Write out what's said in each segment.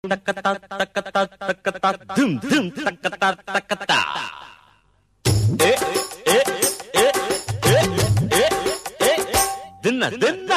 தக்கத்தா தக்கத்தா தக்கத்தா தும் தும் தக்கத்தா தக்கத்தா ஏ ஏ ஏ ஏ ஏ ஏ தின்ன தின்ன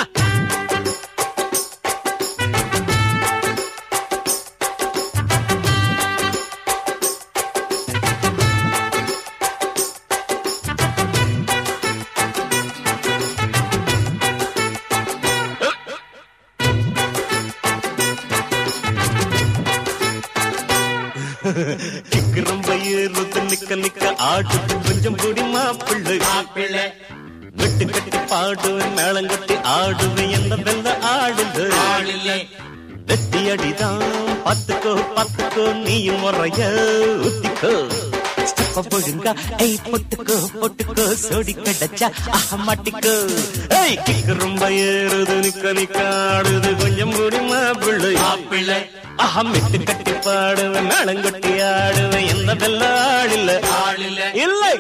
ரொம்ப ஏறுது நிக்க நிக்க ஆடுது கொஞ்சம் கூடி மாப்பிள்ளை வெட்டு கட்டி பாடுவேன் மேளங்கட்டி ஆடுவேன் என்ன வெல்ல ஆடுது வெட்டி அடிதான் பத்துக்கோ பத்துக்கோ நீயும் முறைய ஊத்திக்கோ பொழுங்கா ஐ பொட்டுக்கோ பொட்டுக்கோ சோடி கிடைச்சா மாட்டிக்கோ ஐ கிக்கு ரொம்ப ஏறுது நிக்க நிக்க ஆடுது கொஞ்சம் கூடி மாப்பிள்ளை அகமிட்டு கட்டி பாடுவேன் மேளங்கொட்டி ஆடுவேன் என்ன வெல்ல ஆளில்ல இல்லை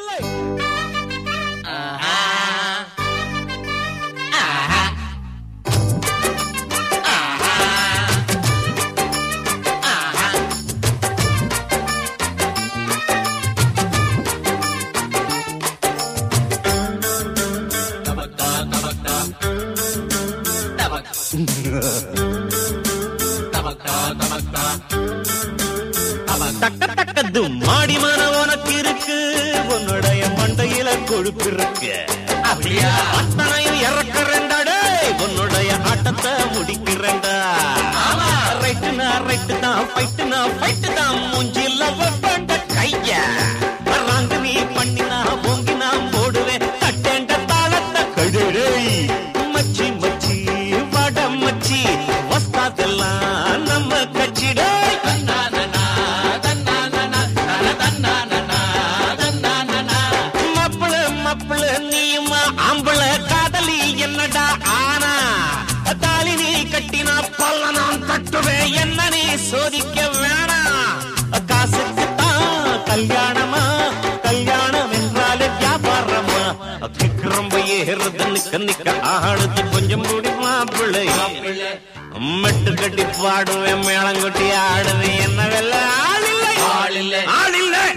தக்க தக்கது மாடி மன உனக்கு இருக்கு உன்னுடைய மண்டையில கொழுப்பு இருக்கு அத்தனையும் இறக்குறேன்டாடே உன்னுடைய ஆட்டத்தை முடிக்கிறேன்டா ரைட்டுனா ரைட்டு தான் ஃபைட்டுனா ஃபைட்டு தான் மூஞ்சில வெப்பண்ட கைய வராங்க நீ பண்ணினா பொங்கினா போடுவேன் தட்டேண்ட தாளத்தை கழுடே மச்சி மச்சி வட மச்சி வஸ்தாதெல்லாம் நம்ம கட்சிடே மாப்பிள்ள நீயுமா ஆம்பள காதலி என்னடா ஆனா தாலி நீ கட்டினா பல்ல நான் கட்டுவேன் என்ன நீ சோதிக்க வேணாம் காசுக்கு தான் கல்யாணமா கல்யாணம் என்றாலே வியாபாரமா ரொம்ப ஏறுது நிக்க நிக்க ஆடுது கொஞ்சம் கூடி மாப்பிள்ளை மெட்டு கட்டி பாடுவேன் மேளங்கொட்டி ஆடுவேன் என்ன வெல்ல ஆளில்லை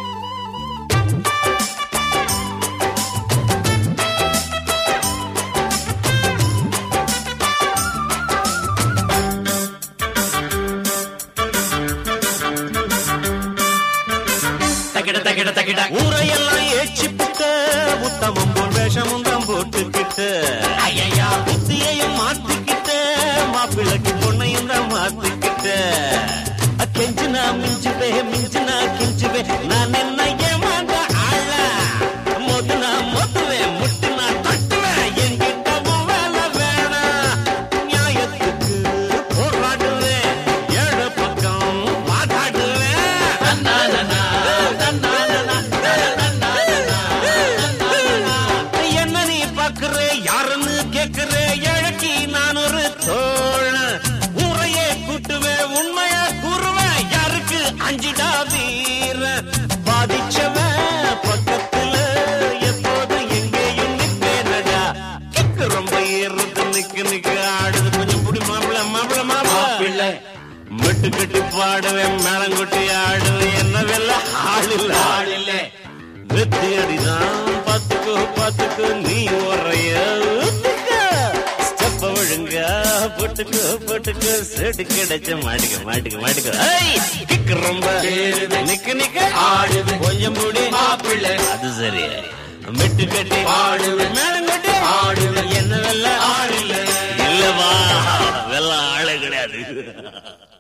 ஊரையெல்லாம் ஏச்சி புட்ட உத்தமம் போல் வேஷமும் தான் போட்டுக்கிட்டு புத்தியையும் மாத்திக்கிட்டு மாப்பிள்ளைக்கு பொண்ணையும் தான் மாத்திக்கிட்டு கெஞ்சுனா மிஞ்சுனா கிஞ்சுவே நான் என்ன ஏமாந்த ஆள மோதுனா மோதுவேன் முட்டுனா தட்டுவேன் என்கிட்ட வேலை வேணாம் நியாயத்துக்கு போராடுவேன் ஏழு பக்கம் வாதாடுவேன் என்ன நீ பாக்குற யாருன்னு கேக்குற இழக்கி நான் ஒரு தோழ ஊரையே கூட்டுவேன் உண்மையா கூறுவேன் யாருக்கு அஞ்சிடா வீர பாதிச்சவன் பக்கத்துல எப்போது எங்கேயும் நிப்பேனடா கிக்கு ரொம்ப ஏறுது நிக்க நிக்க ஆடுது கொஞ்சம் புடி மாப்பிள்ள மெட்டு கட்டி பாடுவேன் மேளங்கொட்டி ஆடுவேன் என்ன வெல்ல ஆளில்ல வெத்தி அடிதான் பாத்துக்கோ நீ ஒறைய ஸ்டெப்ப ஒழுங்கா போட்டுக்கோ செடி கிடைச்ச மாட்டிக்க கிக்கு ரொம்ப நிக்க ஆடுது கொஞ்சம் கூடி மாப்பிள்ளை அது சரி மெட்டு கட்டி ஆடுவேன் மேளங்கொட்டி ஆடுவேன் என்ன வெல்ல ஆளில்ல இல்லவா வெல்ல ஆளு கிடையாது